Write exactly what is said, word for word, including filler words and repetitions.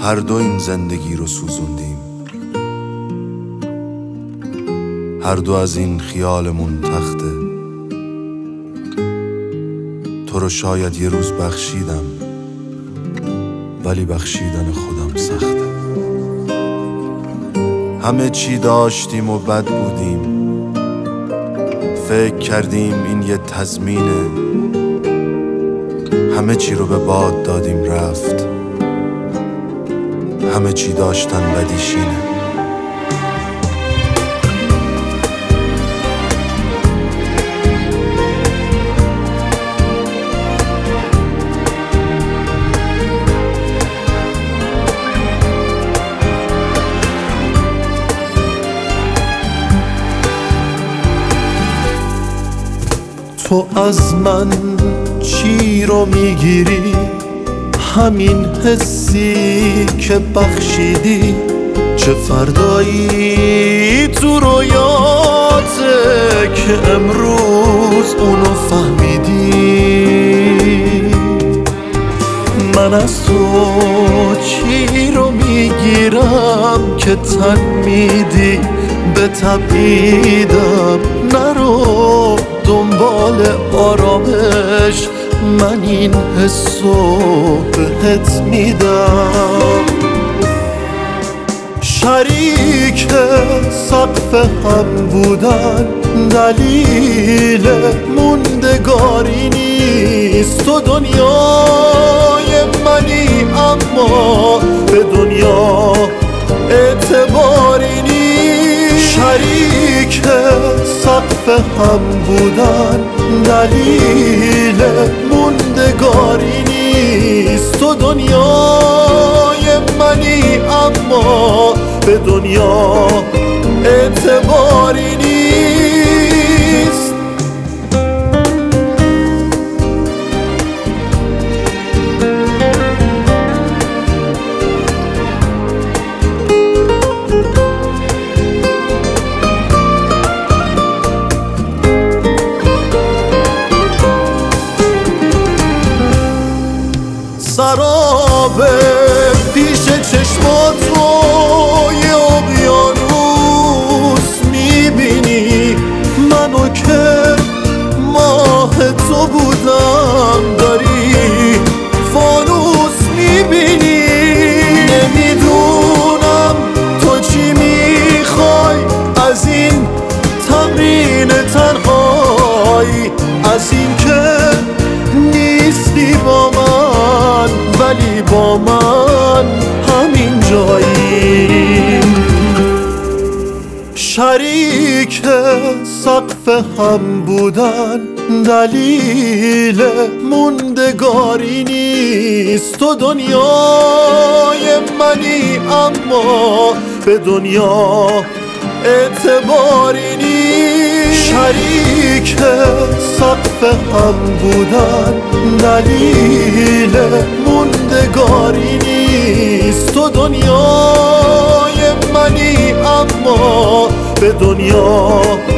هر دو این زندگی رو سوزوندیم، هر دو از این خیالمون تخته. تو رو شاید یه روز بخشیدم، ولی بخشیدن خودم سخته. همه چی داشتیم و بد بودیم، فکر کردیم این یه تضمینه. همه چی رو به باد دادیم رفت، همه چی داشتن بدیشینه. تو از من چی رو میگیری؟ همین حسی که بخشیدی. چه فردایی تو رویاته که امروز اونو فهمیدی؟ من از تو چی رو میگیرم که تن میدی به تبعیدم؟ نرو دنبال آرامش، من این حسو بهت میدم. شریک سقف هم بودن دلیل موندگاری نیست. تو دنیای منی اما به دنیا اعتباری نیست. شریک سقف هم بودن دلیل موندگاری نیست. تو دنیای منی اما به دنیا اعتباری نیست. سرابه پیش چشماتو یه اقیانوس میبینی. منو که ماه تو بودم داری فانوس میبینی. نمیدونم تو چی میخوای از این تمرین تنهایی، از این که نیستی با من ولی با من همین جایی. شریک سقف هم بودن دلیل موندگاری نیست. تو دنیای منی اما به دنیا اعتباری نیست. شریک سقف هم بودن دلیل موندگاری نیست. تو دنیای منی اما به دنیا